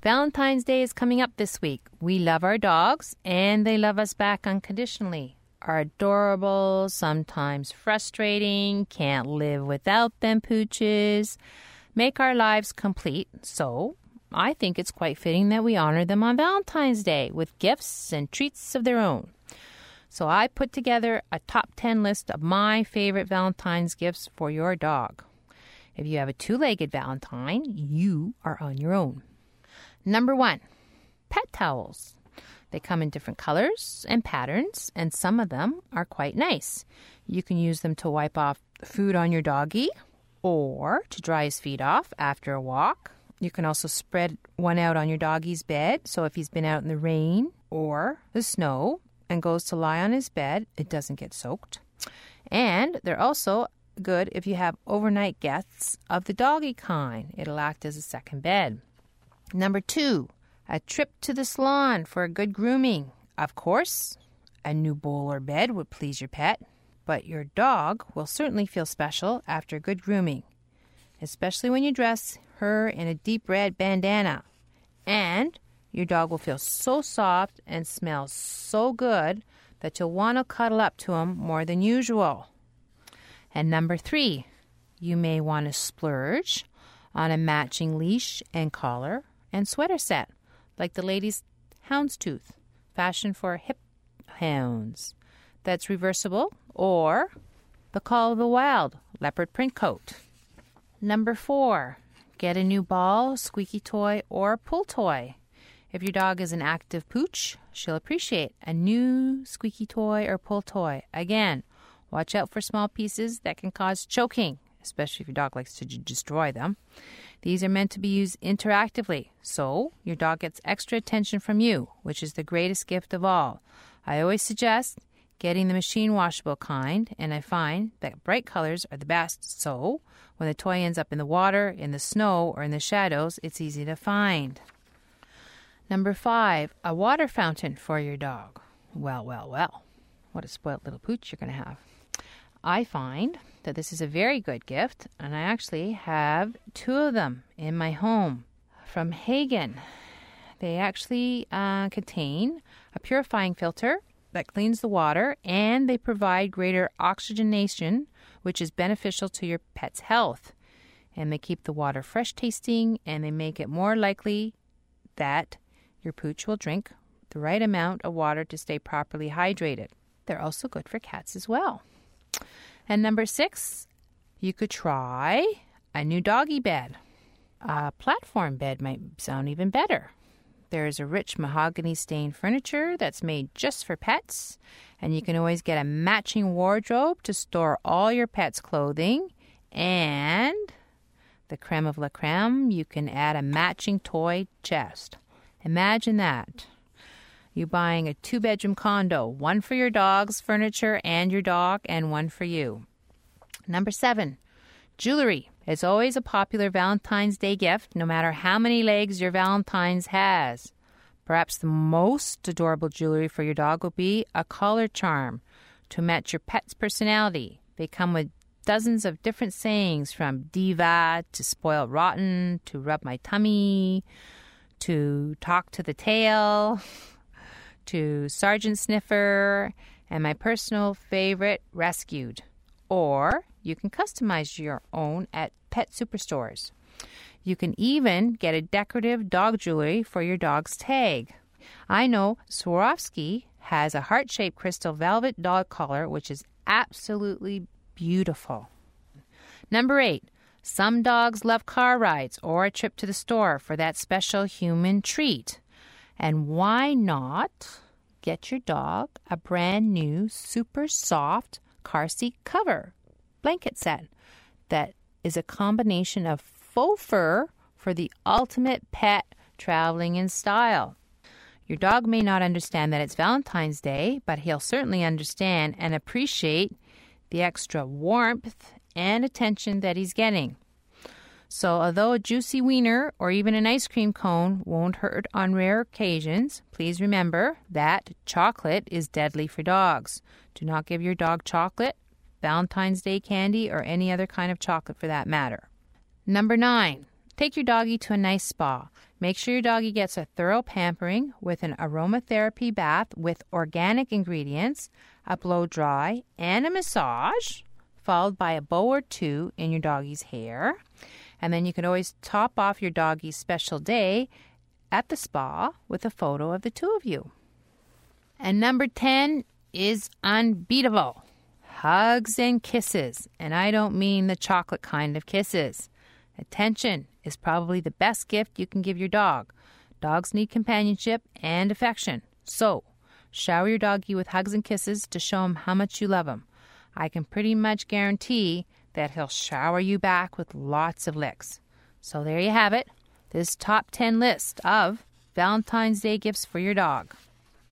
Valentine's Day is coming up this week. We love our dogs, and they love us back unconditionally. Are adorable, sometimes frustrating, can't live without them pooches, make our lives complete. So I think it's quite fitting that we honor them on Valentine's Day with gifts and treats of their own. So I put together a top 10 list of my favorite Valentine's gifts for your dog. If you have a two-legged Valentine, you are on your own. Number 1, pet towels. They come in different colors and patterns, and some of them are quite nice. You can use them to wipe off food on your doggy or to dry his feet off after a walk. You can also spread one out on your doggy's bed, so if he's been out in the rain or the snow and goes to lie on his bed, it doesn't get soaked. And they're also good if you have overnight guests of the doggy kind. It'll act as a second bed. Number 2, a trip to the salon for a good grooming. Of course, a new bowl or bed would please your pet, but your dog will certainly feel special after good grooming, especially when you dress her in a deep red bandana. And your dog will feel so soft and smell so good that you'll want to cuddle up to him more than usual. And number 3, you may want to splurge on a matching leash and collar and sweater set, like the ladies' houndstooth, fashioned for hip hounds, that's reversible, or the Call of the Wild leopard print coat. Number 4, get a new ball, squeaky toy, or pull toy. If your dog is an active pooch, she'll appreciate a new squeaky toy or pull toy. Again, watch out for small pieces that can cause choking, especially if your dog likes to destroy them. These are meant to be used interactively, so your dog gets extra attention from you, which is the greatest gift of all. I always suggest getting the machine washable kind, and I find that bright colors are the best, so when the toy ends up in the water, in the snow, or in the shadows, it's easy to find. Number 5, a water fountain for your dog. Well, what a spoiled little pooch you're going to have. I find that this is a very good gift, and I actually have 2 of them in my home from Hagen. They actually contain a purifying filter that cleans the water, and they provide greater oxygenation, which is beneficial to your pet's health. And they keep the water fresh tasting, and they make it more likely that your pooch will drink the right amount of water to stay properly hydrated. They're also good for cats as well. And number 6, you could try a new doggy bed. A platform bed might sound even better. There is a rich mahogany stained furniture that's made just for pets, and you can always get a matching wardrobe to store all your pet's clothing. And the creme of la creme, you can add a matching toy chest. Imagine that. You buying a 2-bedroom condo, one for your dog's furniture and your dog, and one for you. Number 7, jewelry. It's always a popular Valentine's Day gift, no matter how many legs your Valentine's has. Perhaps the most adorable jewelry for your dog will be a collar charm to match your pet's personality. They come with dozens of different sayings, from diva to spoiled rotten to rub my tummy to talk to the tail to Sergeant Sniffer, and my personal favorite, Rescued. Or you can customize your own at pet superstores. You can even get a decorative dog jewelry for your dog's tag. I know Swarovski has a heart-shaped crystal velvet dog collar, which is absolutely beautiful. Number 8, some dogs love car rides or a trip to the store for that special human treat. And why not get your dog a brand new super soft car seat cover blanket set that is a combination of faux fur for the ultimate pet traveling in style. Your dog may not understand that it's Valentine's Day, but he'll certainly understand and appreciate the extra warmth and attention that he's getting. So although a juicy wiener or even an ice cream cone won't hurt on rare occasions, please remember that chocolate is deadly for dogs. Do not give your dog chocolate, Valentine's Day candy, or any other kind of chocolate for that matter. Number 9, take your doggy to a nice spa. Make sure your doggy gets a thorough pampering with an aromatherapy bath with organic ingredients, a blow dry, and a massage, followed by a bow or two in your doggy's hair. And then you can always top off your doggy's special day at the spa with a photo of the two of you. And number 10 is unbeatable. Hugs and kisses. And I don't mean the chocolate kind of kisses. Attention is probably the best gift you can give your dog. Dogs need companionship and affection. So, shower your doggy with hugs and kisses to show him how much you love him. I can pretty much guarantee that he'll shower you back with lots of licks. So there you have it. This top 10 list of Valentine's Day gifts for your dog.